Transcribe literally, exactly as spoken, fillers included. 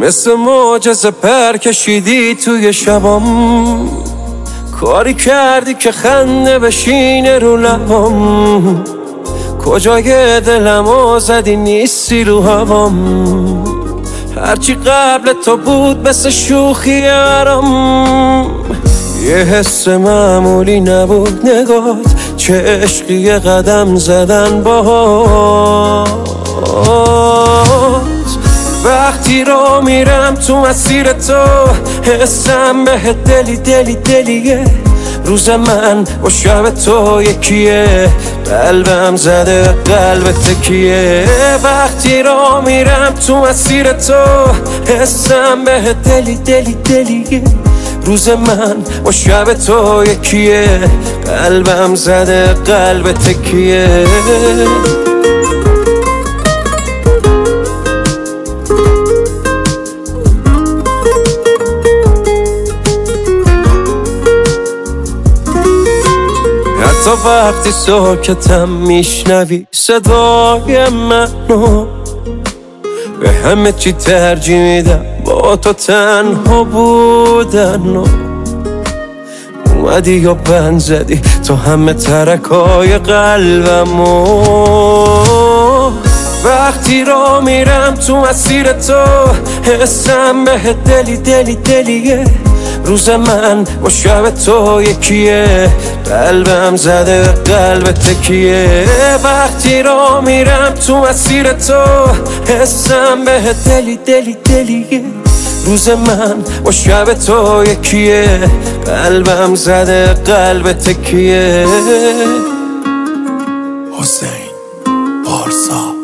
مثل معجزه پر کشیدی توی شبام، کاری کردی که خنده بشینه رو لبام، کجای دلمو زدی نیستی رو هوام، هرچی قبل تو بود مثل شوخی برام، یه حس معمولی نبود نگات، چه عشقی قدم زدن باهات، وقتی رو میرم تو مسیر تو حسم به دلی دلی دلیه، روز من با شب تو یکیه، قلبم زده قلب تکیه، وقتی رو میرم تو مسیر تو حسم به دلی دلی دلیه، روز من با شب تو یکیه، قلبم زده قلب تکیه. حتی وقتی ساکتم میشنوی صدای منو، به همه چی ترجیح میدم با تو تنها بودن، اومدی یا بند زدی تو همه ترکای قلبمو، وقتی رو میرم تو مسیر تو حسم به دلی دلی دلیه، روز من با شب تو یکیه، قلبم زده قلب تکیه، وقتی رو میرم تو مسیر تو حسم به دلی دلی دلیه، روز من با شب تو یکیه، قلبم زده قلب تکیه. حسین پارسا